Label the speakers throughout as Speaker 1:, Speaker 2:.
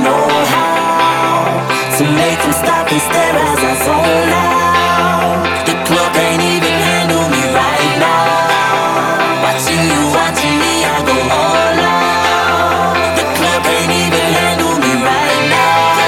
Speaker 1: know how to make them stop and stare as I zone out. The club can't even handle me right now. Watching you, watching me, I go all out. The club can't even handle me right now.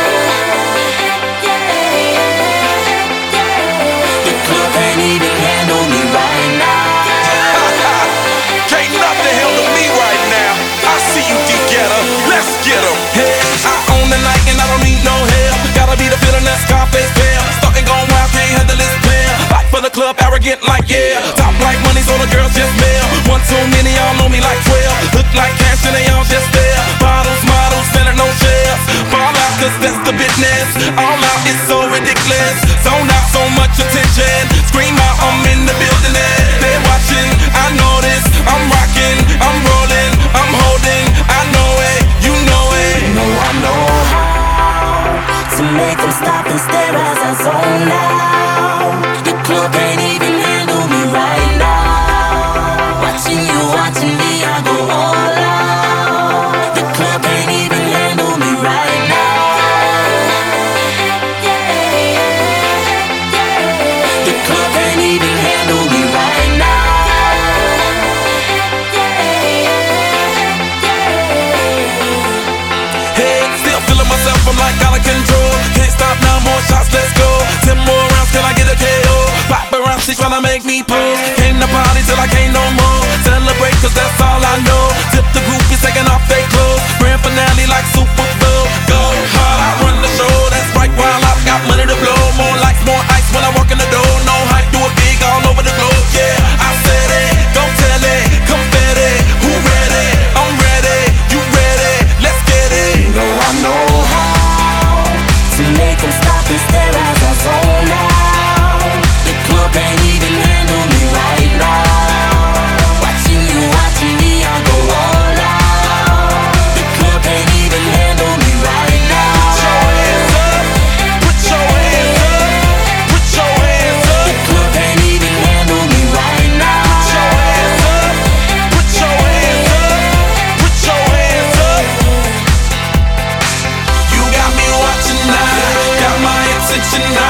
Speaker 1: The club can't even handle me right now.
Speaker 2: Can't nothing handle me right now. I see you, D-Getter. Let's get 'em. Hey, I own the night and I don't need no help. Gotta be the feeling that Scarface feel. Starting going wild, can't handle this player. Fight for the club, arrogant like yeah. Top like money, so the girls just mail. One too many, y'all know me like 12. Look like cash and they all just there. Bottles, models, selling no shares. Fall out, cause that's the business. All out is so ridiculous. Zone out, so much attention. Scream out, I'm in the building. They're watching, I know this. I'm rocking, I'm rolling, I'm holding. I know it, you know it.
Speaker 1: You know I know how to make them stop and stare as I zone out. The club can't even handle me right now. Watching you, watching me, I go all out. The club can't even handle me right now. The club can't even handle me right now.
Speaker 2: Hey, still feeling myself, I'm like out of control. Can't stop now, more shots, let's go. 10 more rounds, can I get a KO? Paparazzi tryna make me pose. Came to party till I can't no more. Celebrate, cause that's all I know. Tip the groupies taking off their clothes. Grand finale like Super Bowl. Go hard, I run the show. That's right, while I've got money to blow. More lights, more ice when I walk in the door. No hype, do it big all over the globe. Yeah, I said it, don't tell it. Confetti, who ready? I'm ready, you ready? Let's get it.
Speaker 1: You know I know how to make them stop and stare as I zone out. The club can't even handle me right now. Watching you, watching me, I go all out. The club can't even handle me right now.
Speaker 2: Put your hands up, put your hands up.
Speaker 1: The club can't even handle me right now.
Speaker 2: Put your hands up, put your hands up, put your hands up. You got me watching now, got my attention now.